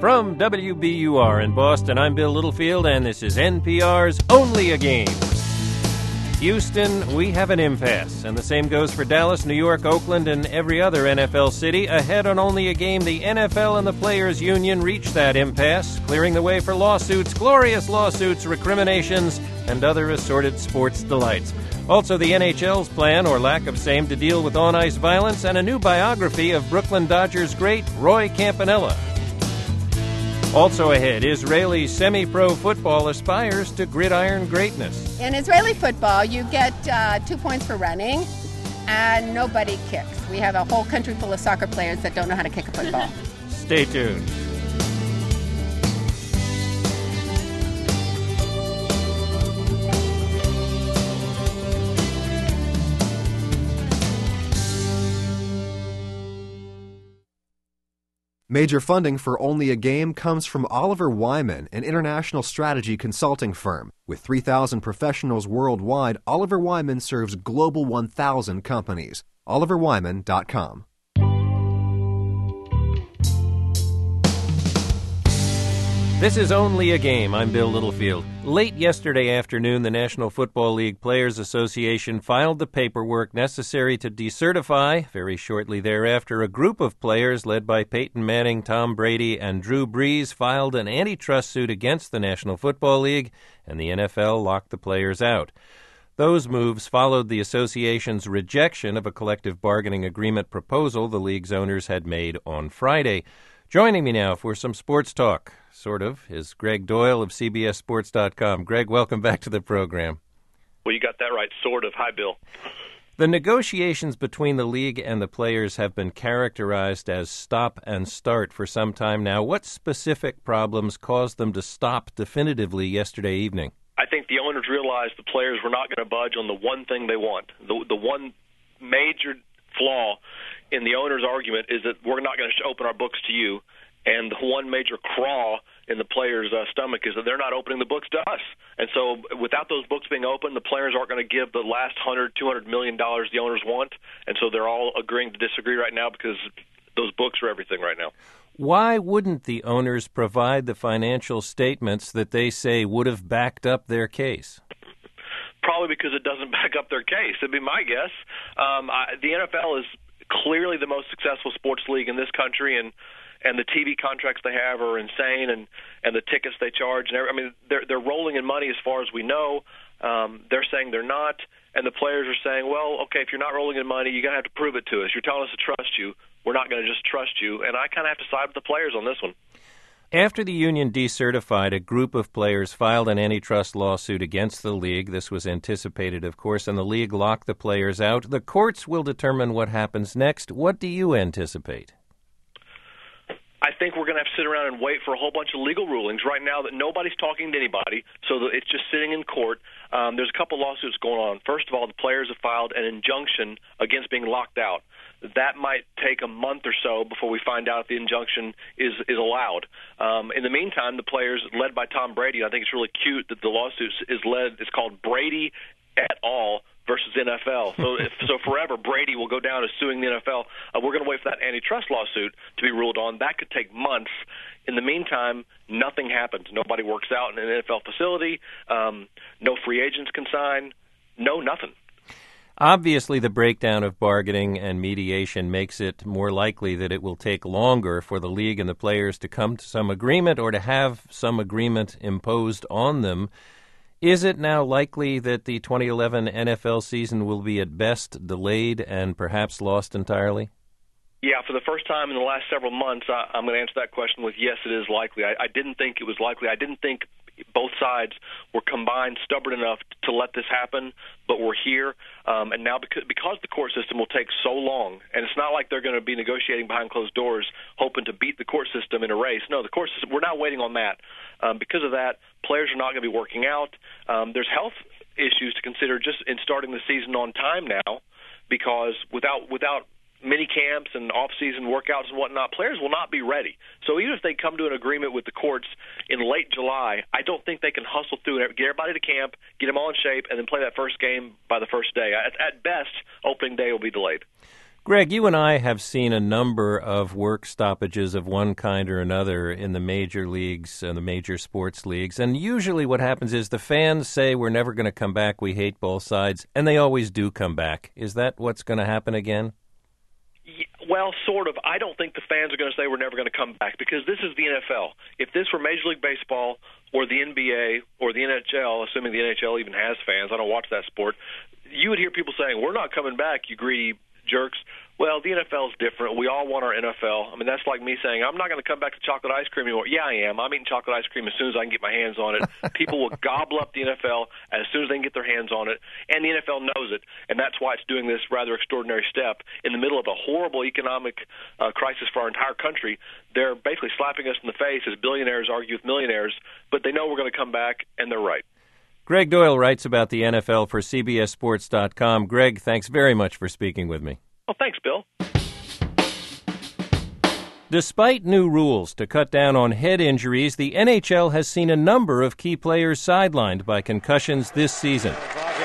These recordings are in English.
From WBUR in Boston, I'm Bill Littlefield, and this is NPR's Only a Game. Houston, we have an impasse, and the same goes for Dallas, New York, Oakland, and every other NFL city. Ahead on Only a Game, the NFL and the Players Union reached that impasse, clearing the way for lawsuits, glorious lawsuits, recriminations, and other assorted sports delights. Also, the NHL's plan, or lack of same, to deal with on-ice violence, and a new biography of Brooklyn Dodgers great Roy Campanella. Also ahead, Israeli semi-pro football aspires to gridiron greatness. In Israeli football, you get 2 points for running, and nobody kicks. We have a whole country full of soccer players that don't know how to kick a football. Stay tuned. Major funding for Only a Game comes from Oliver Wyman, an international strategy consulting firm. With 3,000 professionals worldwide, Oliver Wyman serves Global 1,000 companies. OliverWyman.com. This is Only a Game. I'm Bill Littlefield. Late yesterday afternoon, the National Football League Players Association filed the paperwork necessary to decertify. Very shortly thereafter, a group of players led by Peyton Manning, Tom Brady, and Drew Brees filed an antitrust suit against the National Football League, and the NFL locked the players out. Those moves followed the association's rejection of a collective bargaining agreement proposal the league's owners had made on Friday. Joining me now for some sports talk, sort of, is Greg Doyle of CBSSports.com. Greg, welcome back to the program. Well, you got that right, sort of. Hi, Bill. The negotiations between the league and the players have been characterized as stop and start for some time now. What specific problems caused them to stop definitively yesterday evening? I think the owners realized the players were not going to budge on the one thing they want. The one major flaw in the owner's argument is that we're not going to open our books to you. And the one major craw in the players' stomach is that they're not opening the books to us. And so without those books being open, the players aren't going to give the last $200 million the owners want. And so they're all agreeing to disagree right now because those books are everything right now. Why wouldn't the owners provide the financial statements that they say would have backed up their case? Probably because it doesn't back up their case. It'd be my guess. The NFL is clearly the most successful sports league in this country, and the TV contracts they have are insane, and the tickets they charge. They're rolling in money as far as we know. They're saying they're not, and the players are saying, well, okay, if you're not rolling in money, you're going to have to prove it to us. You're telling us to trust you. We're not going to just trust you. And I kind of have to side with the players on this one. After the union decertified, a group of players filed an antitrust lawsuit against the league. This was anticipated, of course, and the league locked the players out. The courts will determine what happens next. What do you anticipate? I think we're going to have to sit around and wait for a whole bunch of legal rulings right now that nobody's talking to anybody, so that it's just sitting in court. There's a couple lawsuits going on. First of all, the players have filed an injunction against being locked out. That might take a month or so before we find out if the injunction is allowed. In the meantime, the players, led by Tom Brady, I think it's really cute that the lawsuit is called Brady et al. Versus NFL. So forever, Brady will go down as suing the NFL. We're going to wait for that antitrust lawsuit to be ruled on. That could take months. In the meantime, nothing happens. Nobody works out in an NFL facility. No free agents can sign. No, nothing. Obviously, the breakdown of bargaining and mediation makes it more likely that it will take longer for the league and the players to come to some agreement or to have some agreement imposed on them. Is it now likely that the 2011 NFL season will be at best delayed and perhaps lost entirely? Yeah, for the first time in the last several months, I'm going to answer that question with yes, it is likely. I didn't think it was likely. I didn't think both sides were combined stubborn enough to let this happen, but we're here. And now because the court system will take so long, and it's not like they're going to be negotiating behind closed doors hoping to beat the court system in a race. No, the court system, we're not waiting on that. Because of that, players are not going to be working out. There's health issues to consider just in starting the season on time now, because without mini camps and off-season workouts and whatnot, players will not be ready. So even if they come to an agreement with the courts in late July, I don't think they can hustle through and get everybody to camp, get them all in shape, and then play that first game by the first day. At best, opening day will be delayed. Greg, you and I have seen a number of work stoppages of one kind or another in the major leagues and the major sports leagues. And usually what happens is the fans say we're never going to come back, we hate both sides, and they always do come back. Is that what's going to happen again? Well, sort of. I don't think the fans are going to say we're never going to come back because this is the NFL. If this were Major League Baseball or the NBA or the NHL, assuming the NHL even has fans, I don't watch that sport, you would hear people saying, we're not coming back, you greedy jerks. Well, the NFL is different. We all want our NFL. I mean, that's like me saying, I'm not going to come back to chocolate ice cream anymore. Yeah, I am. I'm eating chocolate ice cream as soon as I can get my hands on it. People will gobble up the NFL as soon as they can get their hands on it, and the NFL knows it, and that's why it's doing this rather extraordinary step. In the middle of a horrible economic crisis for our entire country, they're basically slapping us in the face as billionaires argue with millionaires, but they know we're going to come back, and they're right. Greg Doyle writes about the NFL for CBSSports.com. Greg, thanks very much for speaking with me. Well, thanks, Bill. Despite new rules to cut down on head injuries, the NHL has seen a number of key players sidelined by concussions this season.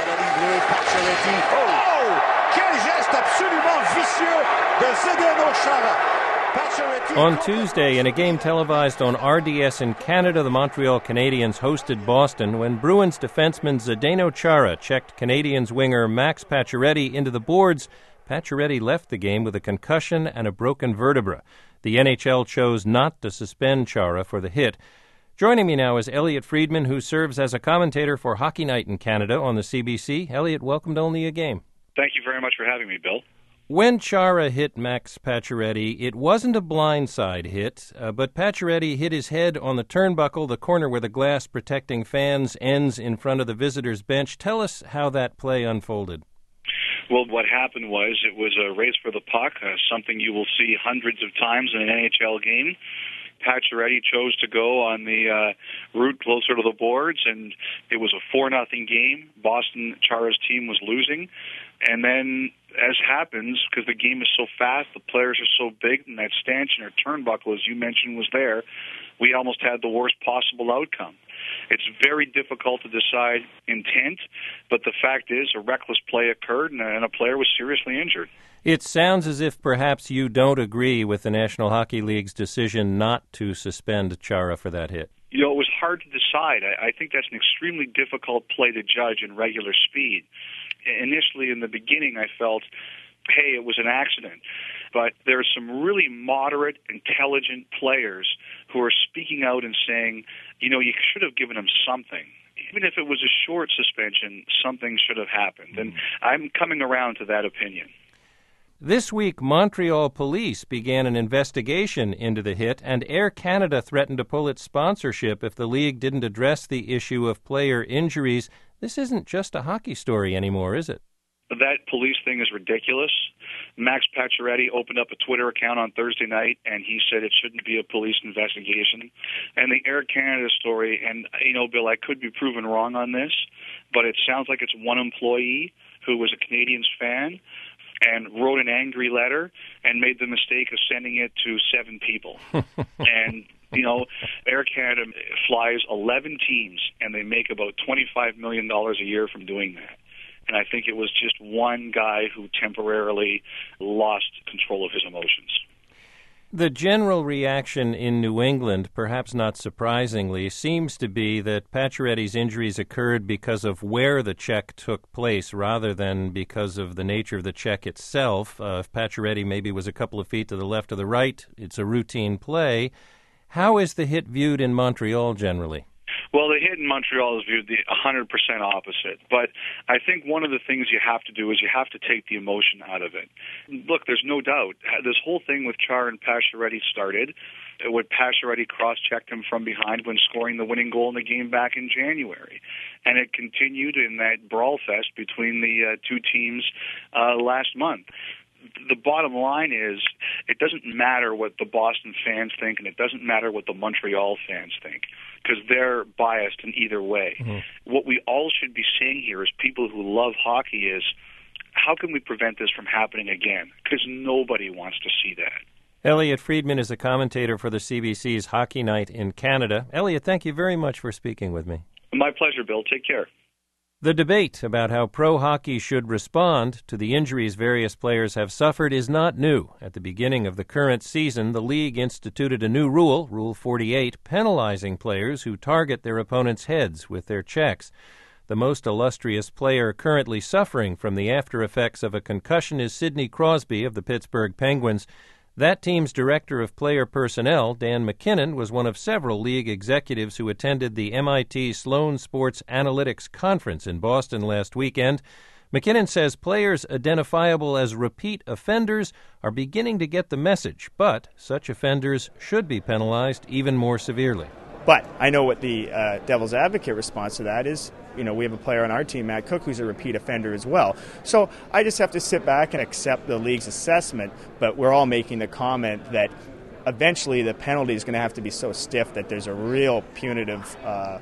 On Tuesday, in a game televised on RDS in Canada, the Montreal Canadiens hosted Boston when Bruins defenseman Zdeno Chara checked Canadiens winger Max Pacioretty into the boards. Pacioretty left the game with a concussion and a broken vertebra. The NHL chose not to suspend Chara for the hit. Joining me now is Elliotte Friedman, who serves as a commentator for Hockey Night in Canada on the CBC. Elliotte, welcome to Only a Game. Thank you very much for having me, Bill. When Chara hit Max Pacioretty, it wasn't a blindside hit, but Pacioretty hit his head on the turnbuckle, the corner where the glass protecting fans ends in front of the visitors' bench. Tell us how that play unfolded. Well, what happened was it was a race for the puck, something you will see hundreds of times in an NHL game. Pacioretty chose to go on the route closer to the boards, and it was a 4-0 game. Boston, Chara's team was losing. And then, as happens, because the game is so fast, the players are so big, and that stanchion or turnbuckle, as you mentioned, was there, we almost had the worst possible outcome. It's very difficult to decide intent, but the fact is a reckless play occurred and a player was seriously injured. It sounds as if perhaps you don't agree with the National Hockey League's decision not to suspend Chara for that hit. You know, it was hard to decide. I think that's an extremely difficult play to judge in regular speed. Initially, in the beginning, I felt, hey, it was an accident. But there are some really moderate, intelligent players who are speaking out and saying, you know, you should have given him something. Even if it was a short suspension, something should have happened. And I'm coming around to that opinion. This week, Montreal police began an investigation into the hit, and Air Canada threatened to pull its sponsorship if the league didn't address the issue of player injuries. This isn't just a hockey story anymore, is it? That police thing is ridiculous. Max Pacioretty opened up a Twitter account on Thursday night, and he said it shouldn't be a police investigation. And the Air Canada story, and, you know, Bill, I could be proven wrong on this, but it sounds like it's one employee who was a Canadiens fan and wrote an angry letter and made the mistake of sending it to 7 people. And, you know, Air Canada flies 11 teams, and they make about $25 million a year from doing that. And I think it was just one guy who temporarily lost control of his emotions. The general reaction in New England, perhaps not surprisingly, seems to be that Pacioretty's injuries occurred because of where the check took place rather than because of the nature of the check itself. If Pacioretty maybe was a couple of feet to the left or the right, it's a routine play. How is the hit viewed in Montreal generally? Well, the hit in Montreal is viewed the 100% opposite. But I think one of the things you have to do is you have to take the emotion out of it. Look, there's no doubt. This whole thing with Chara and Pacioretty started when Pacioretty cross-checked him from behind when scoring the winning goal in the game back in January. And it continued in that brawl fest between the two teams last month. The bottom line is it doesn't matter what the Boston fans think, and it doesn't matter what the Montreal fans think, because they're biased in either way. Mm-hmm. What we all should be saying here as people who love hockey is, how can we prevent this from happening again? Because nobody wants to see that. Elliotte Friedman is a commentator for the CBC's Hockey Night in Canada. Elliotte, thank you very much for speaking with me. My pleasure, Bill. Take care. The debate about how pro hockey should respond to the injuries various players have suffered is not new. At the beginning of the current season, the league instituted a new rule, Rule 48, penalizing players who target their opponents' heads with their checks. The most illustrious player currently suffering from the after effects of a concussion is Sidney Crosby of the Pittsburgh Penguins. That team's director of player personnel, Dan McKinnon, was one of several league executives who attended the MIT Sloan Sports Analytics Conference in Boston last weekend. McKinnon says players identifiable as repeat offenders are beginning to get the message, but such offenders should be penalized even more severely. But I know what the devil's advocate response to that is. We have a player on our team, Matt Cook, who's a repeat offender as well. So I just have to sit back and accept the league's assessment, but we're all making the comment that eventually the penalty is going to have to be so stiff that there's a real punitive,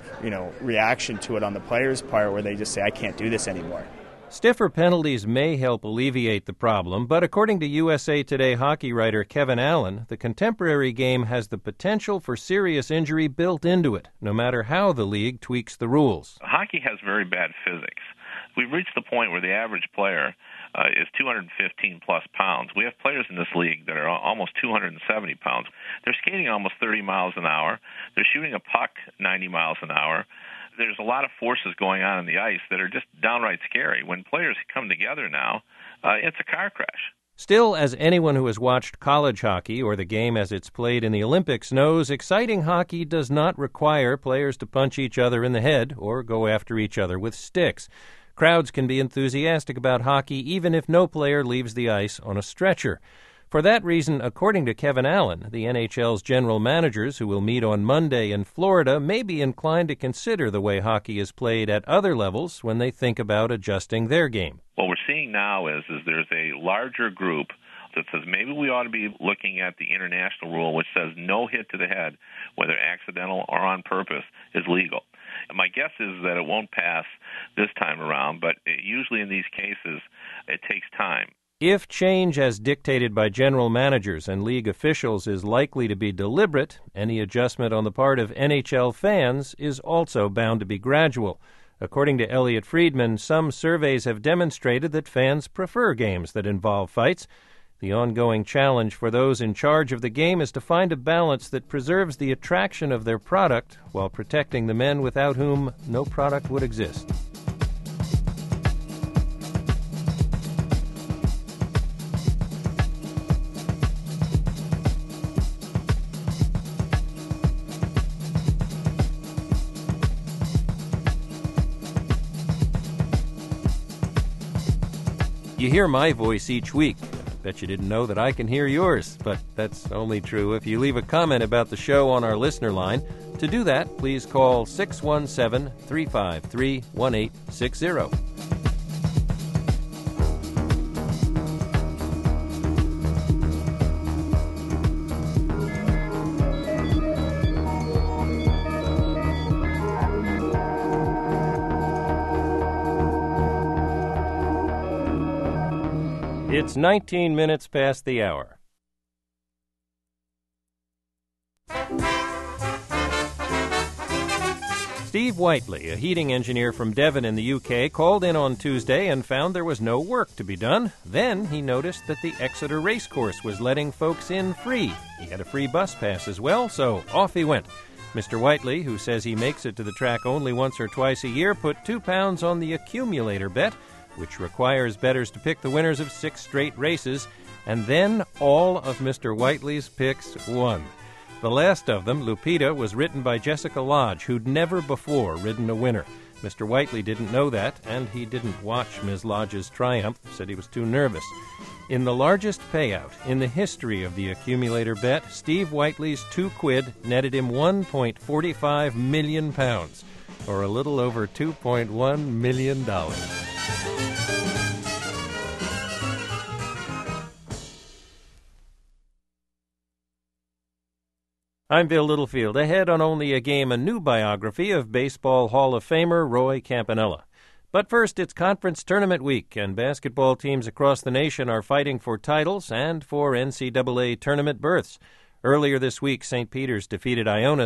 reaction to it on the player's part where they just say, I can't do this anymore. Stiffer penalties may help alleviate the problem, but according to USA Today hockey writer Kevin Allen, the contemporary game has the potential for serious injury built into it, no matter how the league tweaks the rules. Hockey has very bad physics. We've reached the point where the average player is 215-plus pounds. We have players in this league that are almost 270 pounds. They're skating almost 30 miles an hour. They're shooting a puck 90 miles an hour. There's a lot of forces going on the ice that are just downright scary. When players come together now, it's a car crash. Still, as anyone who has watched college hockey or the game as it's played in the Olympics knows, exciting hockey does not require players to punch each other in the head or go after each other with sticks. Crowds can be enthusiastic about hockey even if no player leaves the ice on a stretcher. For that reason, according to Kevin Allen, the NHL's general managers who will meet on Monday in Florida may be inclined to consider the way hockey is played at other levels when they think about adjusting their game. What we're seeing now is there's a larger group that says maybe we ought to be looking at the international rule, which says no hit to the head, whether accidental or on purpose, is legal. And my guess is that it won't pass this time around, but usually in these cases it takes time. If change as dictated by general managers and league officials is likely to be deliberate, any adjustment on the part of NHL fans is also bound to be gradual. According to Elliot Friedman, some surveys have demonstrated that fans prefer games that involve fights. The ongoing challenge for those in charge of the game is to find a balance that preserves the attraction of their product while protecting the men without whom no product would exist. You hear my voice each week. Bet you didn't know that I can hear yours, but that's only true if you leave a comment about the show on our listener line. To do that, please call 617-353-1860. It's 19 minutes past the hour. Steve Whiteley, a heating engineer from Devon in the UK, called in on Tuesday and found there was no work to be done. Then he noticed that the Exeter Racecourse was letting folks in free. He had a free bus pass as well, so off he went. Mr. Whiteley, who says he makes it to the track only once or twice a year, put £2 on the accumulator bet, which requires bettors to pick the winners of 6 straight races, and then all of Mr. Whiteley's picks won. The last of them, Lupita, was written by Jessica Lodge, who'd never before ridden a winner. Mr. Whiteley didn't know that, and he didn't watch Ms. Lodge's triumph, said he was too nervous. In the largest payout in the history of the accumulator bet, Steve Whiteley's £2 netted him £1.45 million, or a little over $2.1 million. I'm Bill Littlefield. Ahead on Only a Game, a new biography of Baseball Hall of Famer Roy Campanella. But first, it's conference tournament week, and basketball teams across the nation are fighting for titles and for NCAA tournament berths. Earlier this week, St. Peter's defeated Iona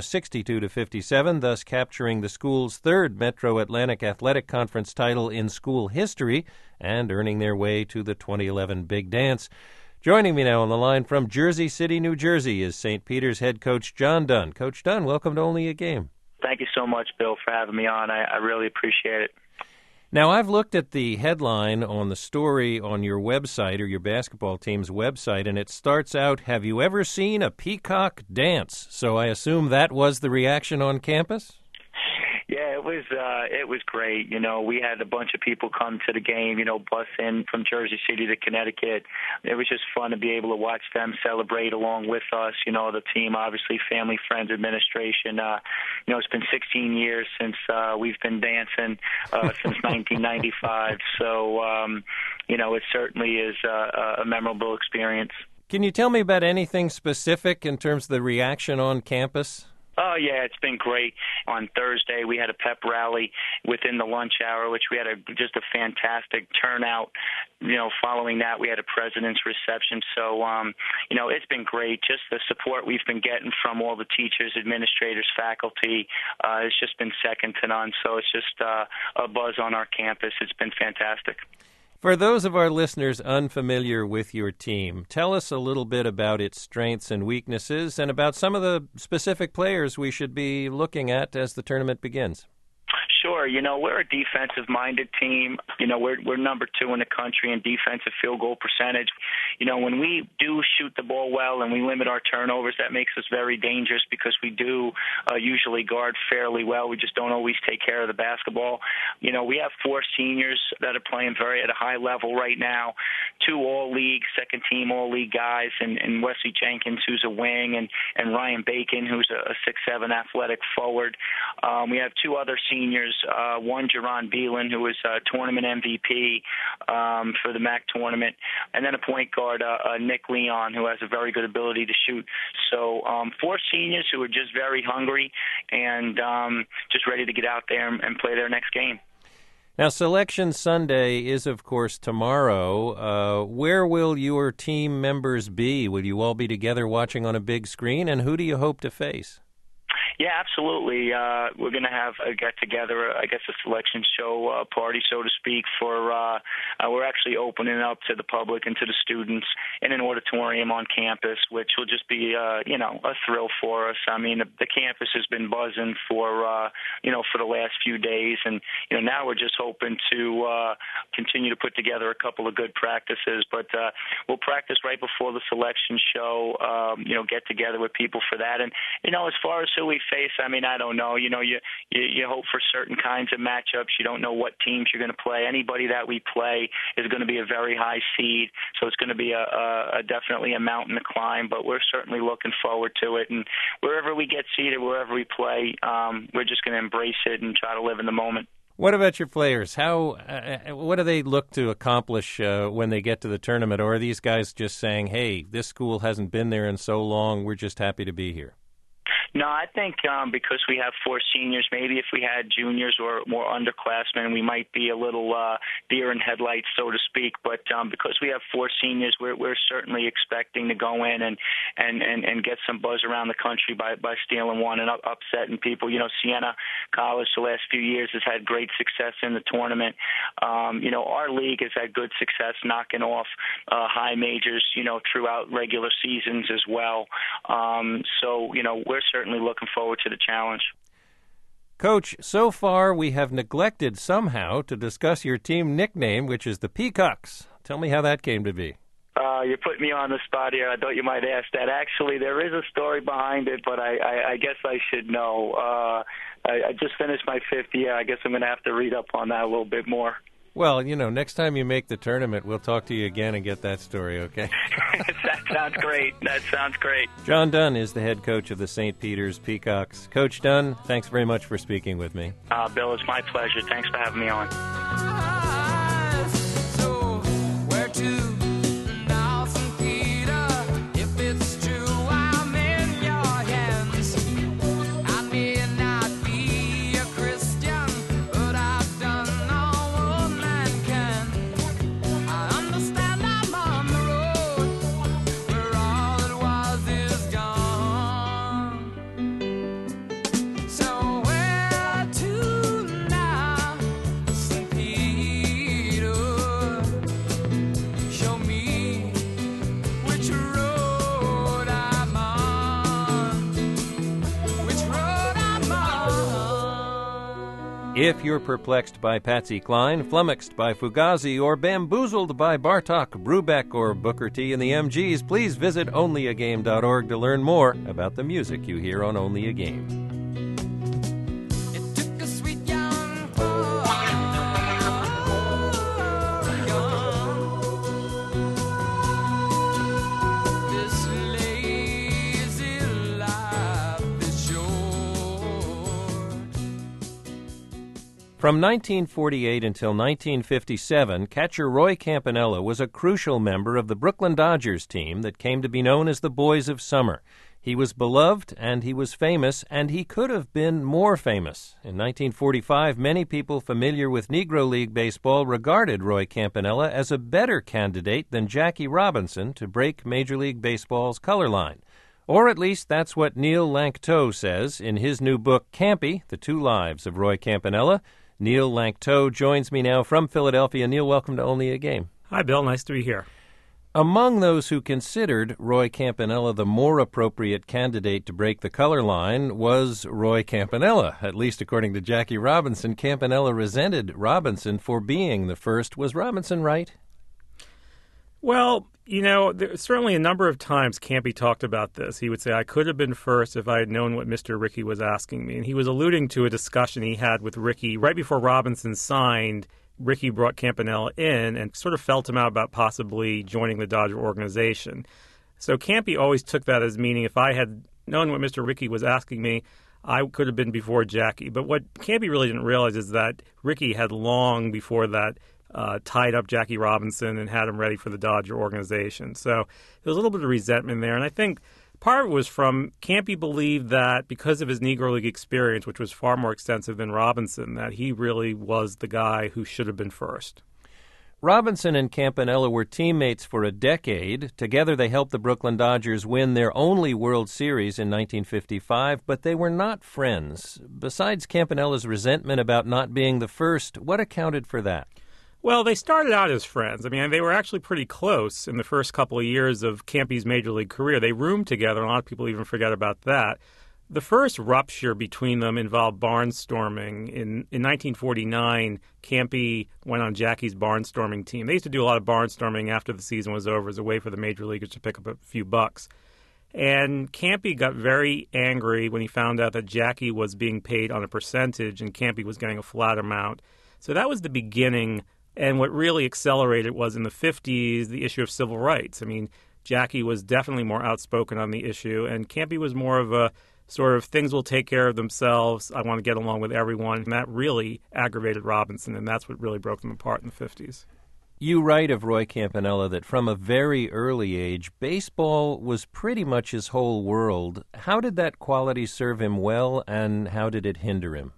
62-57, thus capturing the school's third Metro Atlantic Athletic Conference title in school history and earning their way to the 2011 Big Dance. Joining me now on the line from Jersey City, New Jersey, is St. Peter's head coach John Dunn. Coach Dunn, welcome to Only a Game. Thank you so much, Bill, for having me on. I really appreciate it. Now, I've looked at the headline on the story on your website or your basketball team's website, and it starts out, "Have you ever seen a peacock dance?" So I assume that was the reaction on campus? Yeah, it was great. You know, we had a bunch of people come to the game, bus in from Jersey City to Connecticut. It was just fun to be able to watch them celebrate along with us. The team, obviously, family, friends, administration. It's been 16 years since we've been dancing, since 1995. So, it certainly is a memorable experience. Can you tell me about anything specific in terms of the reaction on campus? Oh, yeah, it's been great. On Thursday, we had a pep rally within the lunch hour, which we had just a fantastic turnout. Following that, we had a president's reception. So, it's been great. Just the support we've been getting from all the teachers, administrators, faculty, it's just been second to none. So it's just a buzz on our campus. It's been fantastic. For those of our listeners unfamiliar with your team, tell us a little bit about its strengths and weaknesses and about some of the specific players we should be looking at as the tournament begins. Sure. We're a defensive-minded team. We're number 2 in the country in defensive field goal percentage. When we do shoot the ball well and we limit our turnovers, that makes us very dangerous because we do usually guard fairly well. We just don't always take care of the basketball. We have 4 seniors that are playing at a high level right now, 2 all-league, second-team all-league guys, and Wesley Jenkins, who's a wing, and Ryan Bacon, who's a 6'7" athletic forward. We have 2 other seniors. One, Jerron Beelan, who was tournament MVP for the MAC tournament, and then a point guard, Nick Leon, who has a very good ability to shoot. So 4 seniors who are just very hungry and just ready to get out there and play their next game. Now, Selection Sunday is, of course, tomorrow. Where will your team members be? Will you all be together watching on a big screen, and who do you hope to face? Yeah, absolutely. We're going to have a get-together, I guess a selection show party, so to speak, we're actually opening up to the public and to the students in an auditorium on campus, which will just be, a thrill for us. I mean, the campus has been buzzing for the last few days, and, now we're just hoping to continue to put together a couple of good practices, but we'll practice right before the selection show, get together with people for that. And, as far as who we face, I mean, I don't know. You hope for certain kinds of matchups. You don't know what teams you're going to play. Anybody that we play is going to be a very high seed, so it's going to be definitely a mountain to climb, but we're certainly looking forward to it. And wherever we get seeded, wherever we play, we're just going to embrace it and try to live in the moment. What about your players? What do they look to accomplish when they get to the tournament? Or are these guys just saying, hey, this school hasn't been there in so long, we're just happy to be here? No, I think because we have 4 seniors, maybe if we had juniors or more underclassmen, we might be a little deer in headlights, so to speak. But because we have 4 seniors, we're certainly expecting to go in and get some buzz around the country by stealing one and upsetting people. Siena College the last few years has had great success in the tournament. Our league has had good success knocking off high majors, throughout regular seasons as well. So we're certainly looking forward to the challenge. Coach, so far we have neglected somehow to discuss your team nickname, which is the Peacocks. Tell me how that came to be. You're putting me on the spot here. I thought you might ask that. Actually, there is a story behind it, but I guess I should know. I just finished my 5th year. I guess I'm going to have to read up on that a little bit more. Well, next time you make the tournament, we'll talk to you again and get that story, okay? That sounds great. John Dunn is the head coach of the St. Peter's Peacocks. Coach Dunn, thanks very much for speaking with me. Bill, it's my pleasure. Thanks for having me on. So, where to? Gone. If you're perplexed by Patsy Cline, flummoxed by Fugazi, or bamboozled by Bartok, Brubeck, or Booker T and the MGs, please visit onlyagame.org to learn more about the music you hear on Only a Game. From 1948 until 1957, catcher Roy Campanella was a crucial member of the Brooklyn Dodgers team that came to be known as the Boys of Summer. He was beloved, and he was famous, and he could have been more famous. In 1945, many people familiar with Negro League baseball regarded Roy Campanella as a better candidate than Jackie Robinson to break Major League Baseball's color line. Or at least that's what Neil Lanctot says in his new book, Campy, The Two Lives of Roy Campanella. Neil Lanctot joins me now from Philadelphia. Neil, welcome to Only a Game. Hi, Bill. Nice to be here. Among those who considered Roy Campanella the more appropriate candidate to break the color line was Roy Campanella. At least according to Jackie Robinson, Campanella resented Robinson for being the first. Was Robinson right? Well, there's certainly a number of times Campy talked about this. He would say, I could have been first if I had known what Mr. Rickey was asking me. And he was alluding to a discussion he had with Rickey right before Robinson signed. Rickey brought Campanella in and sort of felt him out about possibly joining the Dodger organization. So Campy always took that as meaning if I had known what Mr. Rickey was asking me, I could have been before Jackie. But what Campy really didn't realize is that Rickey had long before that tied up Jackie Robinson and had him ready for the Dodger organization. So there was a little bit of resentment there. And I think part of it was from Campy believed that because of his Negro League experience, which was far more extensive than Robinson, that he really was the guy who should have been first. Robinson and Campanella were teammates for a decade. Together they helped the Brooklyn Dodgers win their only World Series in 1955, but they were not friends. Besides Campanella's resentment about not being the first, what accounted for that? Well, they started out as friends. I mean, they were actually pretty close in the first couple of years of Campy's Major League career. They roomed together, and a lot of people even forget about that. The first rupture between them involved barnstorming. In 1949, Campy went on Jackie's barnstorming team. They used to do a lot of barnstorming after the season was over as a way for the major leaguers to pick up a few bucks. And Campy got very angry when he found out that Jackie was being paid on a percentage and Campy was getting a flat amount. So that was the beginning. And what really accelerated was in the 50s, the issue of civil rights. I mean, Jackie was definitely more outspoken on the issue, and Campy was more of a sort of things will take care of themselves. I want to get along with everyone. And that really aggravated Robinson, and that's what really broke them apart in the 50s. You write of Roy Campanella that from a very early age, baseball was pretty much his whole world. How did that quality serve him well, and how did it hinder him?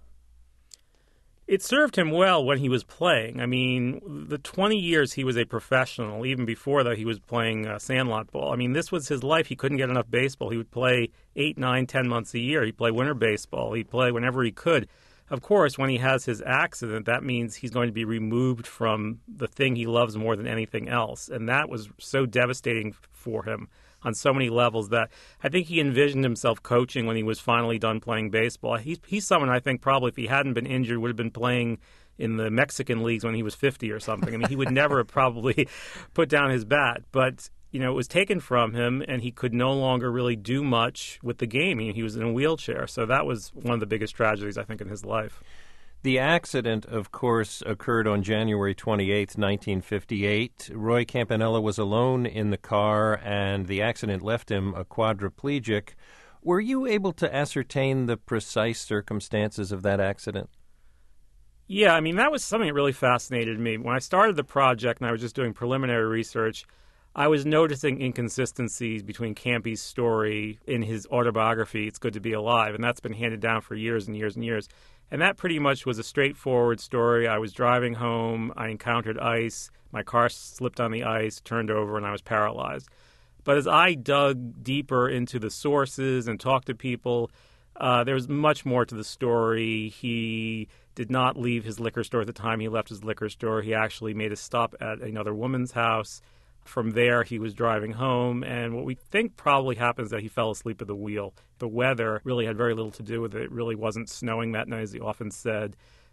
It served him well when he was playing. I mean, the 20 years he was a professional, even before that he was playing sandlot ball. I mean, this was his life. He couldn't get enough baseball. He would play 8, 9, 10 months a year. He'd play winter baseball. He'd play whenever he could. Of course, when he has his accident, that means he's going to be removed from the thing he loves more than anything else. And that was so devastating for him on so many levels that I think he envisioned himself coaching when he was finally done playing baseball. He's someone I think probably if he hadn't been injured would have been playing in the Mexican leagues when he was 50 or something. I mean, he would never have probably put down his bat. But, it was taken from him, and he could no longer really do much with the game. He was in a wheelchair. So that was one of the biggest tragedies, I think, in his life. The accident, of course, occurred on January 28, 1958. Roy Campanella was alone in the car, and the accident left him a quadriplegic. Were you able to ascertain the precise circumstances of that accident? Yeah, I mean, that was something that really fascinated me. When I started the project and I was just doing preliminary research, I was noticing inconsistencies between Campy's story in his autobiography, It's Good to Be Alive, and that's been handed down for years and years and years. And that pretty much was a straightforward story. I was driving home, I encountered ice, my car slipped on the ice, turned over, and I was paralyzed. But as I dug deeper into the sources and talked to people, there was much more to the story. He did not leave his liquor store at the time he left his liquor store. He actually made a stop at another woman's house. From there, he was driving home, and what we think probably happened is that he fell asleep at the wheel. The weather really had very little to do with it. It really wasn't snowing that night, as he often said.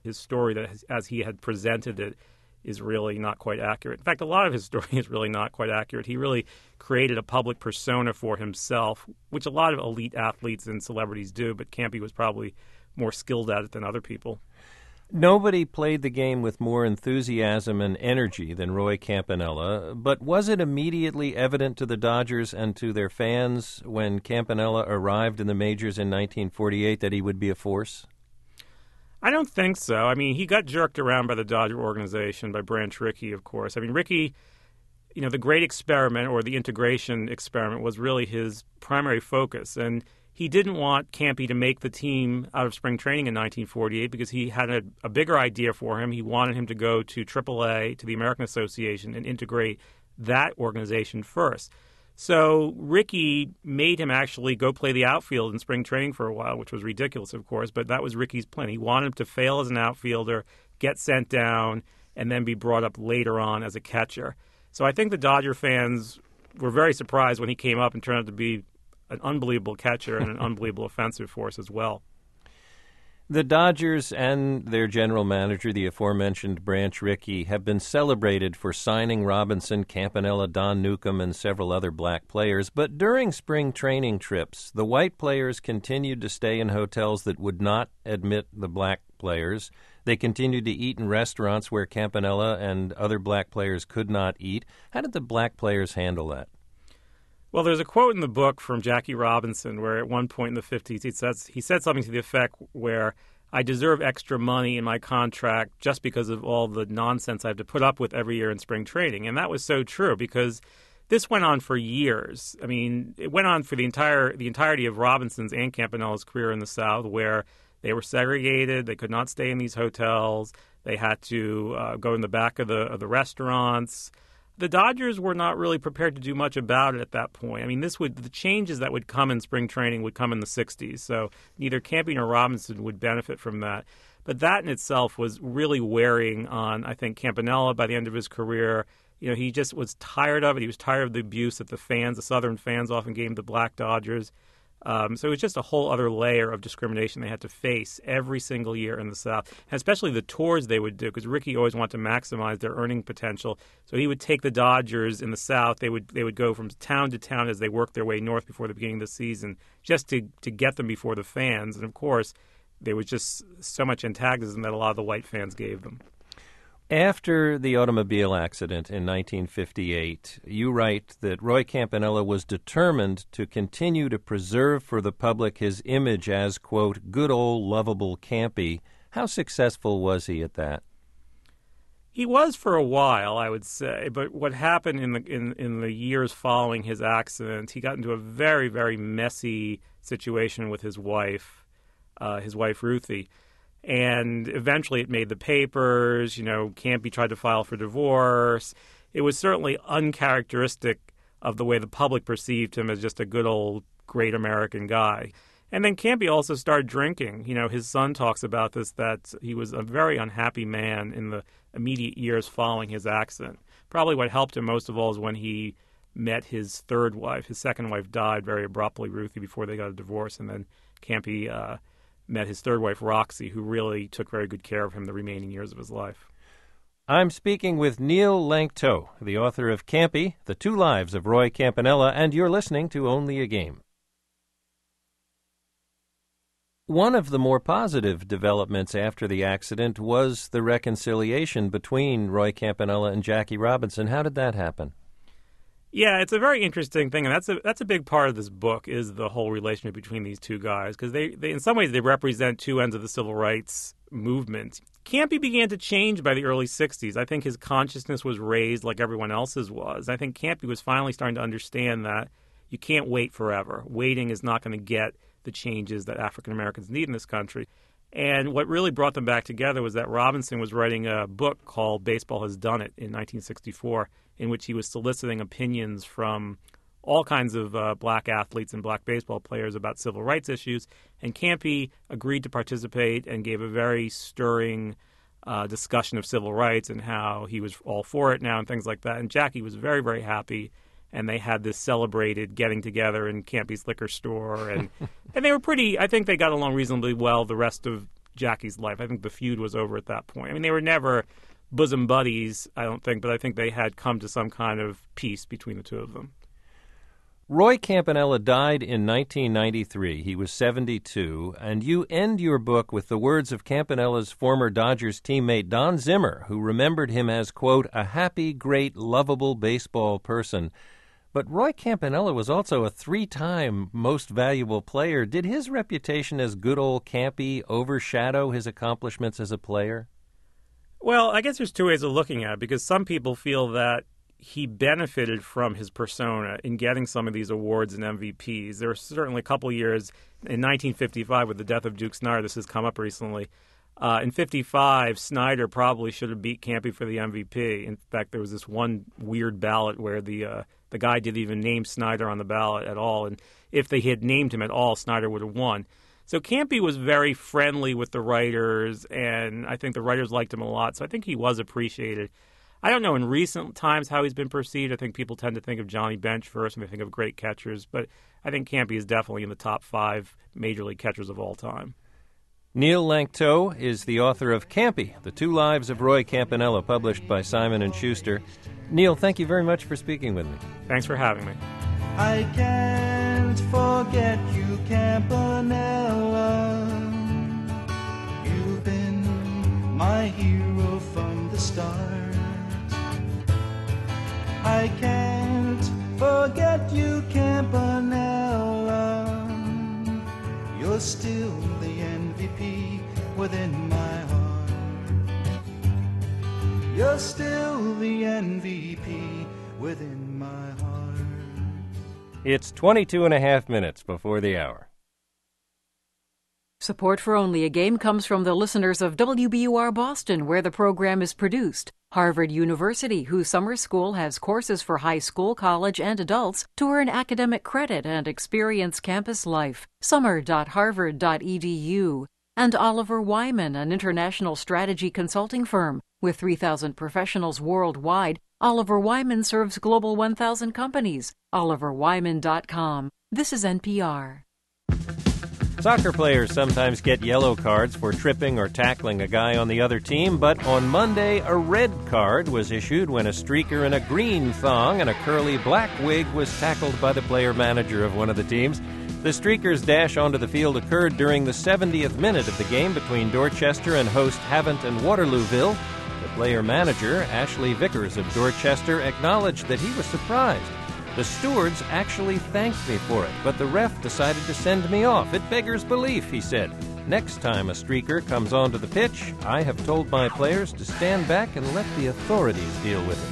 his story that as he had presented it is really not quite accurate. In fact, a lot of his story is really not quite accurate. He really created a public persona for himself, which a lot of elite athletes and celebrities do, but Campy was probably more skilled at it than other people. Nobody played the game with more enthusiasm and energy than Roy Campanella, but was it immediately evident to the Dodgers and to their fans when Campanella arrived in the majors in 1948 that he would be a force? I don't think so. I mean, he got jerked around by the Dodger organization, by Branch Rickey, of course. I mean, Rickey, the great experiment or the integration experiment was really his primary focus. And he didn't want Campy to make the team out of spring training in 1948 because he had a bigger idea for him. He wanted him to go to AAA, to the American Association, and integrate that organization first. So Rickey made him actually go play the outfield in spring training for a while, which was ridiculous, of course, but that was Rickey's plan. He wanted him to fail as an outfielder, get sent down, and then be brought up later on as a catcher. So I think the Dodger fans were very surprised when he came up and turned out to be an unbelievable catcher and an unbelievable offensive force as well. The Dodgers and their general manager, the aforementioned Branch Rickey, have been celebrated for signing Robinson, Campanella, Don Newcombe, and several other black players. But during spring training trips, the white players continued to stay in hotels that would not admit the black players. They continued to eat in restaurants where Campanella and other black players could not eat. How did the black players handle that? Well, there's a quote in the book from Jackie Robinson where at one point in the 50s he said something to the effect where I deserve extra money in my contract just because of all the nonsense I have to put up with every year in spring training. And that was so true because this went on for years. I mean, it went on for the entirety of Robinson's and Campanella's career in the South where they were segregated. They could not stay in these hotels. They had to go in the back of the restaurants. The Dodgers were not really prepared to do much about it at that point. I mean, the changes that would come in spring training would come in the 60s, so neither Campy nor Robinson would benefit from that. But that in itself was really wearing on, I think, Campanella by the end of his career. He just was tired of it. He was tired of the abuse that the Southern fans often gave the black Dodgers. So it was just a whole other layer of discrimination they had to face every single year in the South, and especially the tours they would do, because Rickey always wanted to maximize their earning potential. So he would take the Dodgers in the South. They would go from town to town as they worked their way north before the beginning of the season, just to get them before the fans. And, of course, there was just so much antagonism that a lot of the white fans gave them. After the automobile accident in 1958, you write that Roy Campanella was determined to continue to preserve for the public his image as, quote, good old lovable Campy. How successful was he at that? He was for a while, I would say, but what happened in the years following his accident, he got into a very, very messy situation with his wife Ruthie. And eventually it made the papers. Campy tried to file for divorce. It was certainly uncharacteristic of the way the public perceived him as just a good old great American guy. And then Campy also started drinking. His son talks about this, that he was a very unhappy man in the immediate years following his accident. Probably what helped him most of all is when he met his third wife. His second wife died very abruptly, Ruthie, before they got a divorce. And then Campy met his third wife, Roxy, who really took very good care of him the remaining years of his life. I'm speaking with Neil Lanctot, the author of Campy, The Two Lives of Roy Campanella, and you're listening to Only a Game. One of the more positive developments after the accident was the reconciliation between Roy Campanella and Jackie Robinson. How did that happen? Yeah, it's a very interesting thing, and that's a big part of this book is the whole relationship between these two guys, because they in some ways they represent two ends of the civil rights movement. Campy began to change by the early 60s. I think his consciousness was raised like everyone else's was. I think Campy was finally starting to understand that you can't wait forever. Waiting is not going to get the changes that African Americans need in this country. And what really brought them back together was that Robinson was writing a book called Baseball Has Done It in 1964, in which he was soliciting opinions from all kinds of black athletes and black baseball players about civil rights issues. And Campy agreed to participate and gave a very stirring discussion of civil rights and how he was all for it now and things like that. And Jackie was very, very happy. And they had this celebrated getting together in Campy's liquor store. And they were I think they got along reasonably well the rest of Jackie's life. I think the feud was over at that point. I mean, they were never bosom buddies, I don't think, but I think they had come to some kind of peace between the two of them. Roy Campanella died in 1993. He was 72, and you end your book with the words of Campanella's former Dodgers teammate Don Zimmer, who remembered him as, quote, a happy, great, lovable baseball person. But Roy Campanella was also a 3-time most valuable player. Did his reputation as good old Campy overshadow his accomplishments as a player? Well, I guess there's two ways of looking at it, because some people feel that he benefited from his persona in getting some of these awards and MVPs. There were certainly a couple years in 1955 with the death of Duke Snider. This has come up recently. In 55, Snider probably should have beat Campy for the MVP. In fact, there was this one weird ballot where the guy didn't even name Snider on the ballot at all, and if they had named him at all, Snider would have won. So Campy was very friendly with the writers, and I think the writers liked him a lot, so I think he was appreciated. I don't know in recent times how he's been perceived. I think people tend to think of Johnny Bench first when they think of great catchers, but I think Campy is definitely in the top 5 Major League catchers of all time. Neil Lanctot is the author of Campy, The Two Lives of Roy Campanella, published by Simon & Schuster. Neil, thank you very much for speaking with me. Thanks for having me. I can't forget you, Campanella. You've been my hero from the start. I can't forget you, Campanella. You're still the MVP within my heart. You're still the MVP within my heart. It's 22 and a half minutes before the hour. Support for Only a Game comes from the listeners of WBUR Boston, where the program is produced. Harvard University, whose summer school has courses for high school, college, and adults to earn academic credit and experience campus life. summer.harvard.edu. And Oliver Wyman, an international strategy consulting firm. With 3,000 professionals worldwide, Oliver Wyman serves Global 1,000 companies. OliverWyman.com. This is NPR. Soccer players sometimes get yellow cards for tripping or tackling a guy on the other team, but on Monday, a red card was issued when a streaker in a green thong and a curly black wig was tackled by the player-manager of one of the teams. The streaker's dash onto the field occurred during the 70th minute of the game between Dorchester and host Havant and Waterlooville. The player-manager, Ashley Vickers of Dorchester, acknowledged that he was surprised. The stewards actually thanked me for it, but the ref decided to send me off. It beggars belief, he said. Next time a streaker comes onto the pitch, I have told my players to stand back and let the authorities deal with it.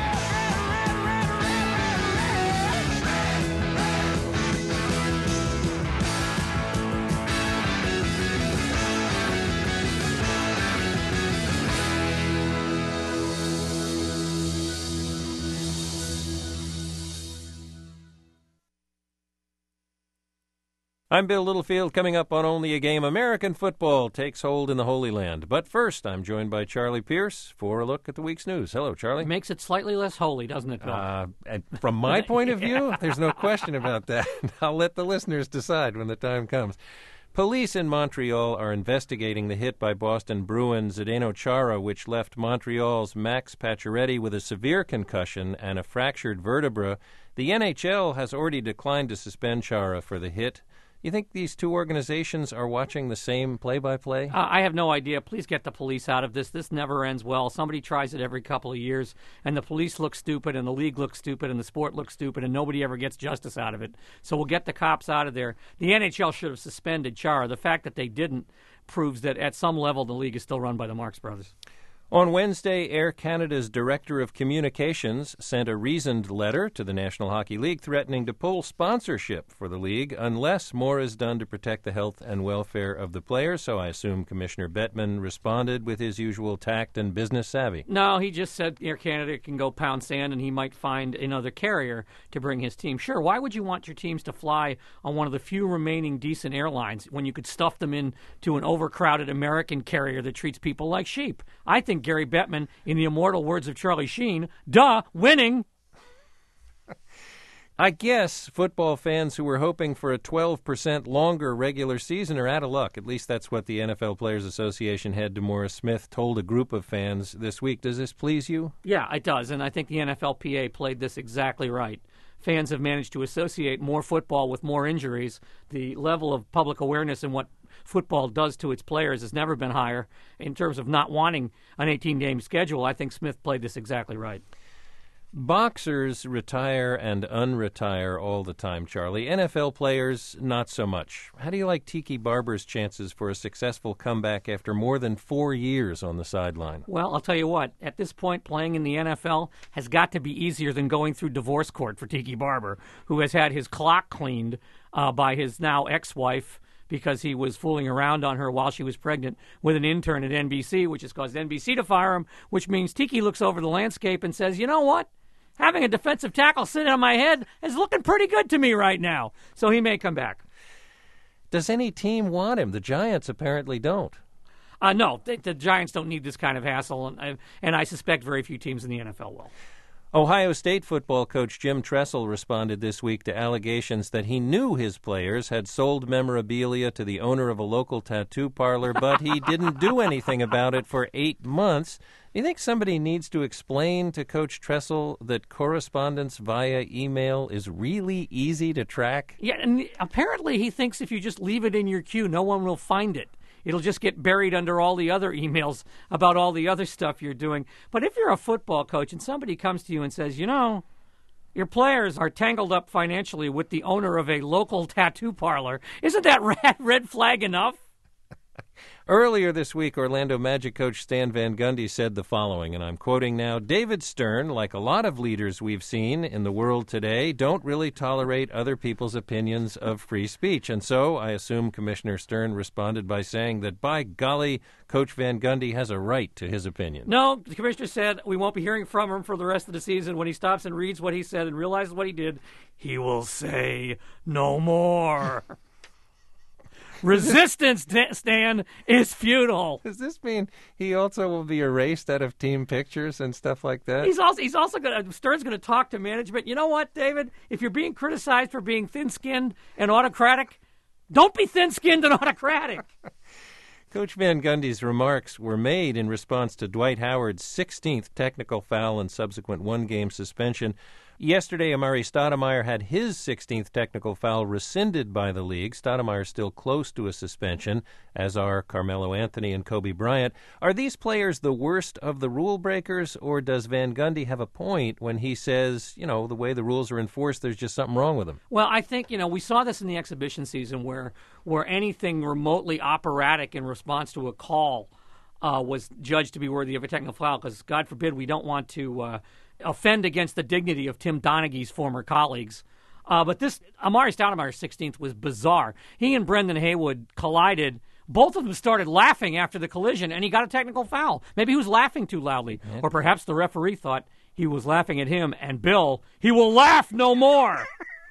I'm Bill Littlefield. Coming up on Only a Game, American football takes hold in the Holy Land. But first, I'm joined by Charlie Pierce for a look at the week's news. Hello, Charlie. Makes it slightly less holy, doesn't it, Bill? And from my point of view, there's no question about that. I'll let the listeners decide when the time comes. Police in Montreal are investigating the hit by Boston Bruins Zdeno Chara, which left Montreal's Max Pacioretty with a severe concussion and a fractured vertebra. The NHL has already declined to suspend Chara for the hit. You think these two organizations are watching the same play-by-play? I have no idea. Please get the police out of this. This never ends well. Somebody tries it every couple of years, and the police look stupid, and the league looks stupid, and the sport looks stupid, and nobody ever gets justice out of it. So we'll get the cops out of there. The NHL should have suspended Chara. The fact that they didn't proves that at some level the league is still run by the Marx Brothers. On Wednesday, Air Canada's Director of Communications sent a reasoned letter to the National Hockey League threatening to pull sponsorship for the league unless more is done to protect the health and welfare of the players. So I assume Commissioner Bettman responded with his usual tact and business savvy. No, he just said Air Canada can go pound sand and he might find another carrier to bring his team. Sure, why would you want your teams to fly on one of the few remaining decent airlines when you could stuff them into an overcrowded American carrier that treats people like sheep? I think Gary Bettman, in the immortal words of Charlie Sheen, winning. I guess football fans who were hoping for a 12% longer regular season are out of luck. At least that's what the NFL Players Association head DeMaurice Smith told a group of fans this week. Does this please you? Yeah, it does, and I think the NFLPA played this exactly right. Fans have managed to associate more football with more injuries. The level of public awareness and what football does to its players has never been higher. In terms of not wanting an 18-game schedule, I think Smith played this exactly right. Boxers retire and unretire all the time, Charlie. NFL players, not so much. How do you like Tiki Barber's chances for a successful comeback after more than 4 years on the sideline? Well, I'll tell you what. At this point, playing in the NFL has got to be easier than going through divorce court for Tiki Barber, who has had his clock cleaned by his now ex-wife because he was fooling around on her while she was pregnant with an intern at NBC, which has caused NBC to fire him, which means Tiki looks over the landscape and says, you know what? Having a defensive tackle sitting on my head is looking pretty good to me right now. So he may come back. Does any team want him? The Giants apparently don't. No, the Giants don't need this kind of hassle, and I suspect very few teams in the NFL will. Ohio State football coach Jim Tressel responded this week to allegations that he knew his players had sold memorabilia to the owner of a local tattoo parlor, but he didn't do anything about it for 8 months. Do you think somebody needs to explain to Coach Tressel that correspondence via email is really easy to track? Yeah, and apparently he thinks if you just leave it in your queue, no one will find it. It'll just get buried under all the other emails about all the other stuff you're doing. But if you're a football coach and somebody comes to you and says, you know, your players are tangled up financially with the owner of a local tattoo parlor, isn't that red flag enough? Earlier this week, Orlando Magic coach Stan Van Gundy said the following, and I'm quoting now, David Stern, like a lot of leaders we've seen in the world today, don't really tolerate other people's opinions of free speech. And so I assume Commissioner Stern responded by saying that, by golly, Coach Van Gundy has a right to his opinion. No, the commissioner said we won't be hearing from him for the rest of the season. When he stops and reads what he said and realizes what he did, he will say no more. Resistance, Stan, is futile. Does this mean he also will be erased out of team pictures and stuff like that? He's also going. Stern's going to talk to management. You know what, David? If you're being criticized for being thin-skinned and autocratic, don't be thin-skinned and autocratic. Coach Van Gundy's remarks were made in response to Dwight Howard's 16th technical foul and subsequent one-game suspension. Yesterday, Amari Stoudemire had his 16th technical foul rescinded by the league. Stoudemire still close to a suspension, as are Carmelo Anthony and Kobe Bryant. Are these players the worst of the rule breakers, or does Van Gundy have a point when he says, you know, the way the rules are enforced, there's just something wrong with them? Well, I think, we saw this in the exhibition season where anything remotely operatic in response to a call was judged to be worthy of a technical foul, because, God forbid, we don't want to offend against the dignity of Tim Donaghy's former colleagues. But this Amari Stoudemire's 16th was bizarre. He and Brendan Haywood collided. Both of them started laughing after the collision, and he got a technical foul. Maybe he was laughing too loudly. Yeah. Or perhaps the referee thought he was laughing at him, and Bill, he will laugh no more.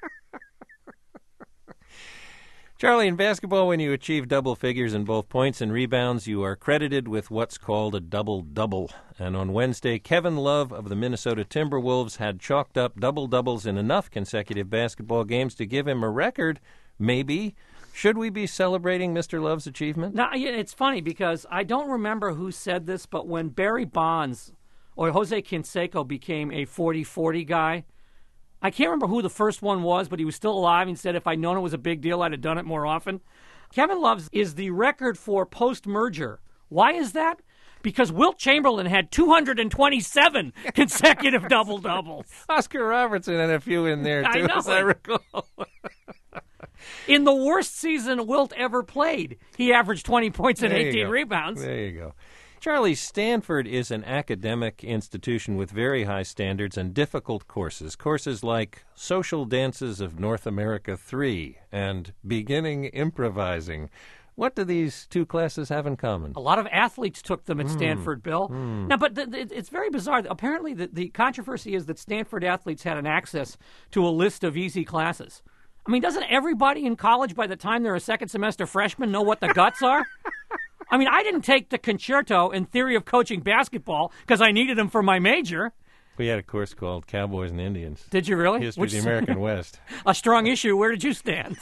Charlie, in basketball, when you achieve double figures in both points and rebounds, you are credited with what's called a double-double. And on Wednesday, Kevin Love of the Minnesota Timberwolves had chalked up double-doubles in enough consecutive basketball games to give him a record, maybe. Should we be celebrating Mr. Love's achievement? Now, it's funny because I don't remember who said this, but when Barry Bonds or Jose Canseco became a 40-40 guy, I can't remember who the first one was, but he was still alive and said if I'd known it was a big deal, I'd have done it more often. Kevin Love is the record for post-merger. Why is that? Because Wilt Chamberlain had 227 consecutive double-doubles. Oscar Robertson had a few in there, too, as I recall. In the worst season Wilt ever played, he averaged 20 points and 18 rebounds. There you go. Charlie, Stanford is an academic institution with very high standards and difficult courses. Courses like Social Dances of North America 3 and Beginning Improvising. What do these two classes have in common? A lot of athletes took them at Stanford, Bill. Now, but it's very bizarre. Apparently, the controversy is that Stanford athletes had an access to a list of easy classes. I mean, doesn't everybody in college, by the time they're a second semester freshman, know what the guts are? I mean, I didn't take the concerto in theory of coaching basketball because I needed them for my major. We had a course called Cowboys and Indians. Did you really? History of the American West. A strong issue. Where did you stand?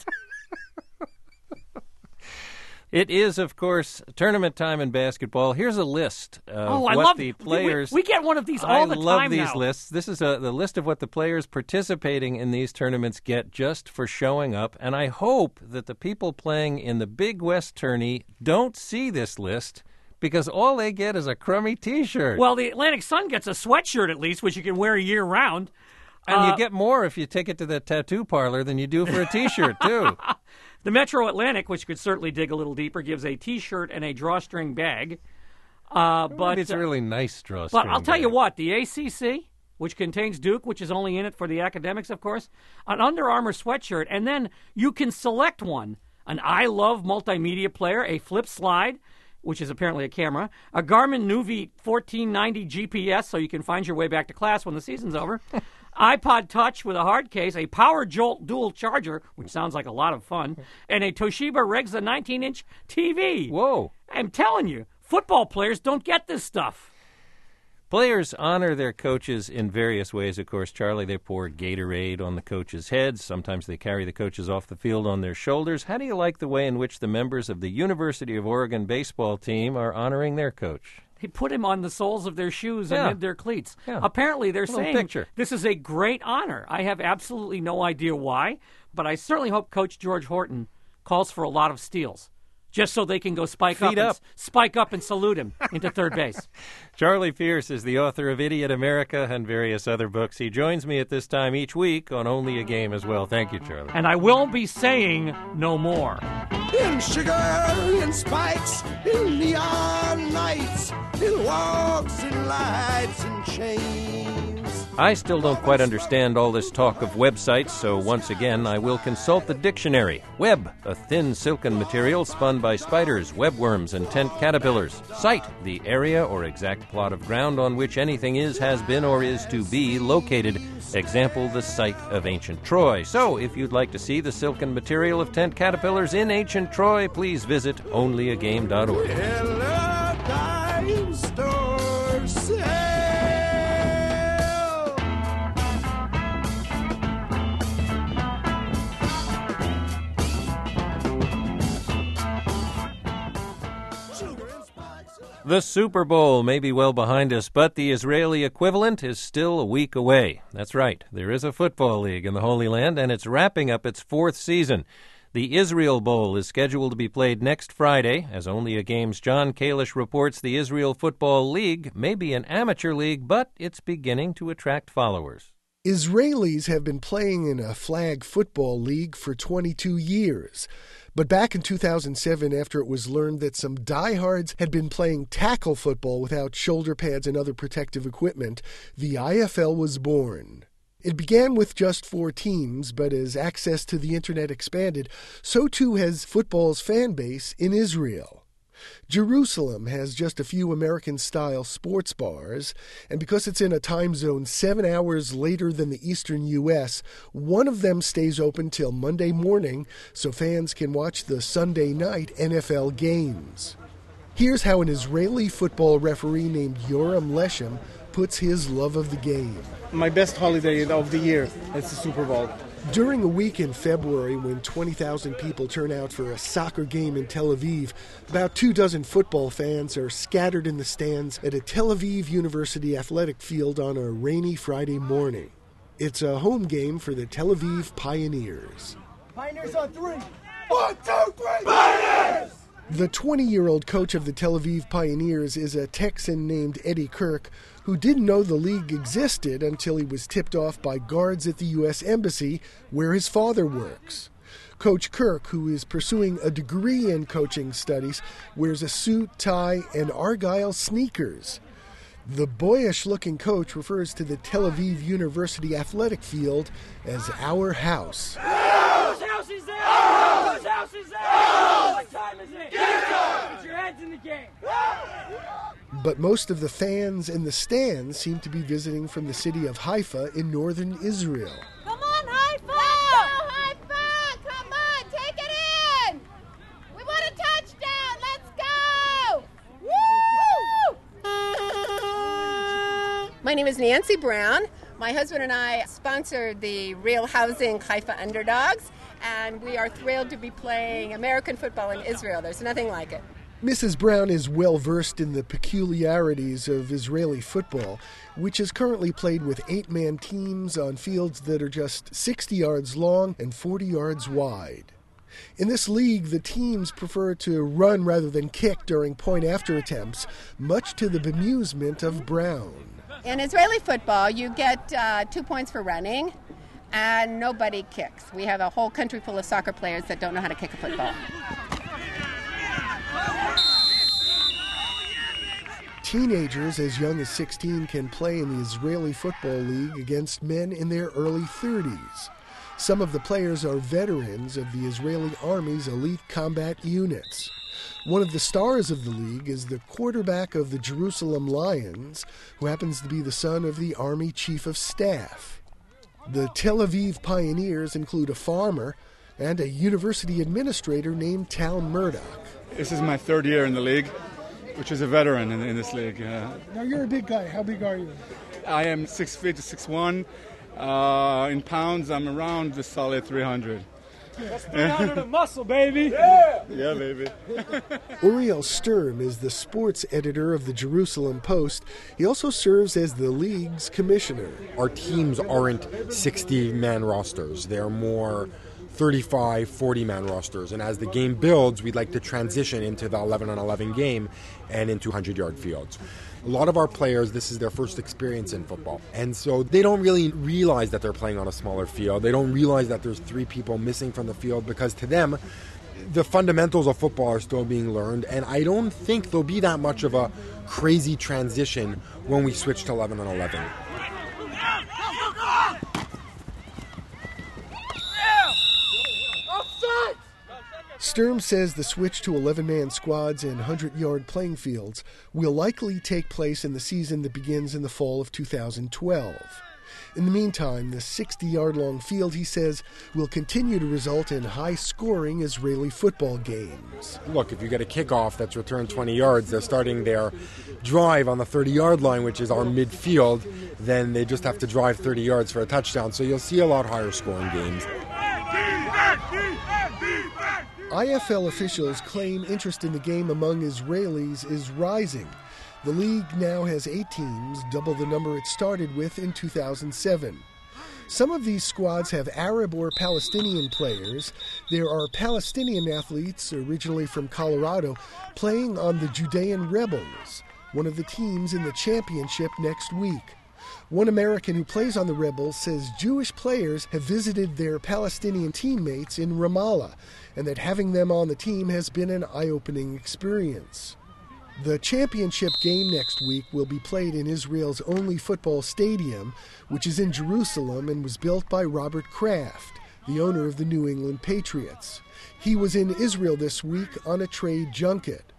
It is, of course, tournament time in basketball. Here's a list of what the players... We get one of these all the time now. I love these lists. This is the list of what the players participating in these tournaments get just for showing up, and I hope that the people playing in the Big West tourney don't see this list, because all they get is a crummy T-shirt. Well, the Atlantic Sun gets a sweatshirt at least, which you can wear year-round. And you get more if you take it to the tattoo parlor than you do for a T-shirt, too. The Metro Atlantic, which could certainly dig a little deeper, gives a T-shirt and a drawstring bag. But it's a really nice drawstring But I'll tell bag. you what, the ACC, which contains Duke, which is only in it for the academics, of course, an Under Armour sweatshirt, and then you can select one, an I Love multimedia player, a flip slide, which is apparently a camera, a Garmin Nuvi 1490 GPS, so you can find your way back to class when the season's over, iPod Touch with a hard case, a Power Jolt dual charger, which sounds like a lot of fun, and a Toshiba Regza 19-inch TV. Whoa. I'm telling you, football players don't get this stuff. Players honor their coaches in various ways, of course, Charlie. They pour Gatorade on the coaches' heads. Sometimes they carry the coaches off the field on their shoulders. How do you like the way in which the members of the University of Oregon baseball team are honoring their coach? They put him on the soles of their shoes and in their cleats. Yeah. Apparently, they're saying picture. This is a great honor. I have absolutely no idea why, but I certainly hope Coach George Horton calls for a lot of steals, just so they can go spike up and salute him into third base. Charlie Pierce is the author of Idiot America and various other books. He joins me at this time each week on Only a Game as well. Thank you, Charlie. And I will be saying no more. In sugar, in spikes, in neon lights, in walks, in lights, and chains. I still don't quite understand all this talk of websites, so once again I will consult the dictionary. Web, a thin silken material spun by spiders, webworms, and tent caterpillars. Site, the area or exact plot of ground on which anything is, has been, or is to be located. Example, the site of ancient Troy. So, if you'd like to see the silken material of tent caterpillars in ancient Troy, please visit onlyagame.org. Hello, dime store sale. The Super Bowl may be well behind us, but the Israeli equivalent is still a week away. That's right, there is a football league in the Holy Land, and it's wrapping up its fourth season. The Israel Bowl is scheduled to be played next Friday. As Only a Game's John Kalish reports, the Israel Football League may be an amateur league, but it's beginning to attract followers. Israelis have been playing in a flag football league for 22 years. But back in 2007, after it was learned that some diehards had been playing tackle football without shoulder pads and other protective equipment, the IFL was born. It began with just 4 teams, but as access to the internet expanded, so too has football's fan base in Israel. Jerusalem has just a few American-style sports bars, and because it's in a time zone 7 hours later than the eastern U.S., one of them stays open till Monday morning so fans can watch the Sunday night NFL games. Here's how an Israeli football referee named Yoram Leshem puts his love of the game. My best holiday of the year is the Super Bowl. During a week in February when 20,000 people turn out for a soccer game in Tel Aviv, about 24 football fans are scattered in the stands at a Tel Aviv University athletic field on a rainy Friday morning. It's a home game for the Tel Aviv Pioneers. Pioneers on 3. 1, 2, 3. Pioneers! The 20-year-old coach of the Tel Aviv Pioneers is a Texan named Eddie Kirk, who didn't know the league existed until he was tipped off by guards at the U.S. Embassy, where his father works. Coach Kirk, who is pursuing a degree in coaching studies, wears a suit, tie, and Argyle sneakers. The boyish-looking coach refers to the Tel Aviv University athletic field as our house. Whose house is that? Whose house is that? What time is it? Get your heads in the game. But most of the fans in the stands seem to be visiting from the city of Haifa in northern Israel. Come on, Haifa! Let's go, Haifa! Come on, take it in! We want a touchdown! Let's go! Woo! My name is Nancy Brown. My husband and I sponsored the Real Housing Haifa Underdogs, and we are thrilled to be playing American football in Israel. There's nothing like it. Mrs. Brown is well versed in the peculiarities of Israeli football, which is currently played with 8-man teams on fields that are just 60 yards long and 40 yards wide. In this league, the teams prefer to run rather than kick during point-after attempts, much to the bemusement of Brown. In Israeli football, you get 2 points for running, and nobody kicks. We have a whole country full of soccer players that don't know how to kick a football. Teenagers as young as 16 can play in the Israeli Football League against men in their early 30s. Some of the players are veterans of the Israeli Army's elite combat units. One of the stars of the league is the quarterback of the Jerusalem Lions, who happens to be the son of the Army Chief of Staff. The Tel Aviv Pioneers include a farmer and a university administrator named Tal Murdoch. This is my third year in the league, which is a veteran in this league. Now, you're a big guy. How big are you? I am 6 feet to 6'1". In pounds, I'm around the solid 300. That's 300 of muscle, baby. Yeah, baby. Uriel Sturm is the sports editor of the Jerusalem Post. He also serves as the league's commissioner. Our teams aren't 60-man rosters. They're more 35, 40-man rosters. And as the game builds, we'd like to transition into the 11-on-11 game and into 100-yard fields. A lot of our players, this is their first experience in football. And so they don't really realize that they're playing on a smaller field. They don't realize that there's 3 people missing from the field, because to them, the fundamentals of football are still being learned. And I don't think there'll be that much of a crazy transition when we switch to 11-on-11. Sturm says the switch to 11-man squads and 100-yard playing fields will likely take place in the season that begins in the fall of 2012. In the meantime, the 60-yard-long field, he says, will continue to result in high-scoring Israeli football games. Look, if you get a kickoff that's returned 20 yards, they're starting their drive on the 30-yard line, which is our midfield, then they just have to drive 30 yards for a touchdown. So you'll see a lot higher-scoring games. IFL officials claim interest in the game among Israelis is rising. The league now has 8 teams, double the number it started with in 2007. Some of these squads have Arab or Palestinian players. There are Palestinian athletes, originally from Colorado, playing on the Judean Rebels, one of the teams in the championship next week. One American who plays on the Rebels says Jewish players have visited their Palestinian teammates in Ramallah, and that having them on the team has been an eye-opening experience. The championship game next week will be played in Israel's only football stadium, which is in Jerusalem and was built by Robert Kraft, the owner of the New England Patriots. He was in Israel this week on a trade junket.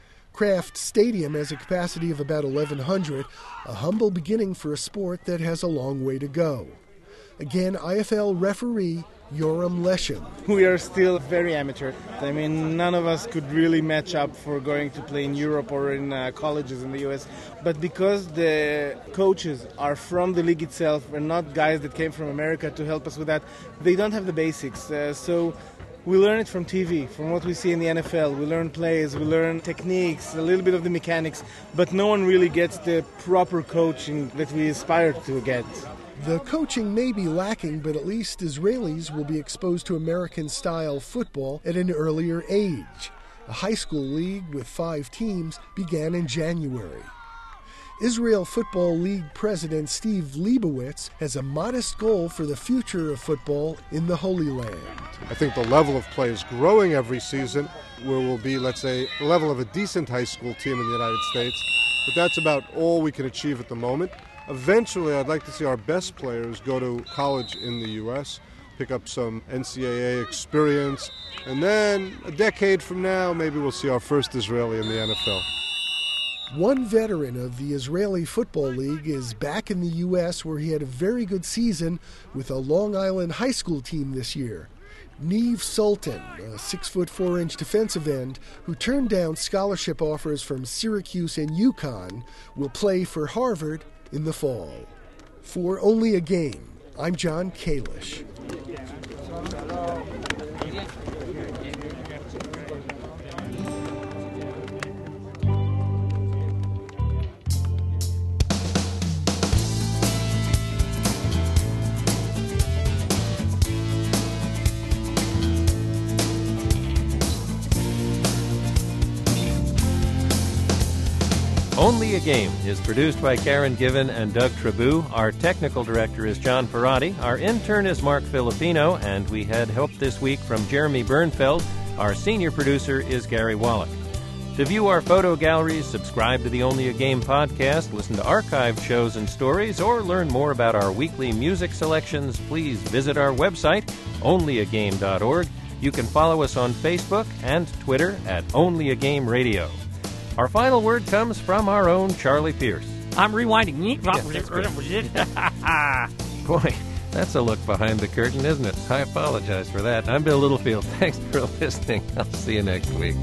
Kraft Stadium has a capacity of about 1,100, a humble beginning for a sport that has a long way to go. Again, IFL referee Yoram Leshem. We are still very amateur. I mean, none of us could really match up for going to play in Europe or in colleges in the U.S. But because the coaches are from the league itself and not guys that came from America to help us with that, they don't have the basics. So we learn it from TV, from what we see in the NFL. We learn plays, we learn techniques, a little bit of the mechanics, but no one really gets the proper coaching that we aspire to get. The coaching may be lacking, but at least Israelis will be exposed to American-style football at an earlier age. A high school league with 5 teams began in January. Israel Football League President Steve Leibowitz has a modest goal for the future of football in the Holy Land. I think the level of play is growing every season, where we'll be, let's say, the level of a decent high school team in the United States. But that's about all we can achieve at the moment. Eventually, I'd like to see our best players go to college in the U.S., pick up some NCAA experience, and then a decade from now, maybe we'll see our first Israeli in the NFL. One veteran of the Israeli Football League is back in the U.S., where he had a very good season with a Long Island high school team this year. Neve Sultan, a 6'4" defensive end who turned down scholarship offers from Syracuse and UConn, will play for Harvard in the fall. For Only a Game, I'm John Kalish. Only a Game is produced by Karen Given and Doug Trabou. Our technical director is John Parati. Our intern is Mark Filipino, and we had help this week from Jeremy Bernfeld. Our senior producer is Gary Wallach. To view our photo galleries, subscribe to the Only a Game podcast, listen to archived shows and stories, or learn more about our weekly music selections, please visit our website, onlyagame.org. You can follow us on Facebook and Twitter at Only a Game Radio. Our final word comes from our own Charlie Pierce. I'm rewinding. Boy, that's a look behind the curtain, isn't it? I apologize for that. I'm Bill Littlefield. Thanks for listening. I'll see you next week.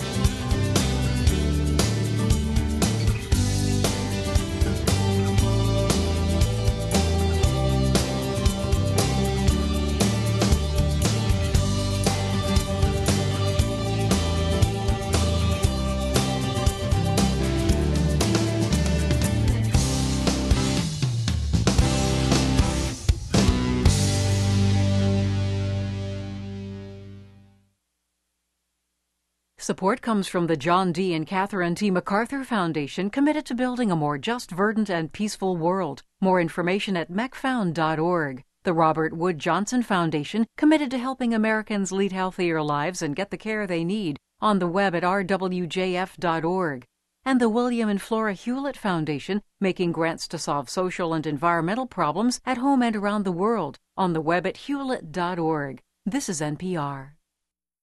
Support comes from the John D. and Catherine T. MacArthur Foundation, committed to building a more just, verdant, and peaceful world. More information at mecfound.org. The Robert Wood Johnson Foundation, committed to helping Americans lead healthier lives and get the care they need, on the web at rwjf.org. And the William and Flora Hewlett Foundation, making grants to solve social and environmental problems at home and around the world, on the web at hewlett.org. This is NPR.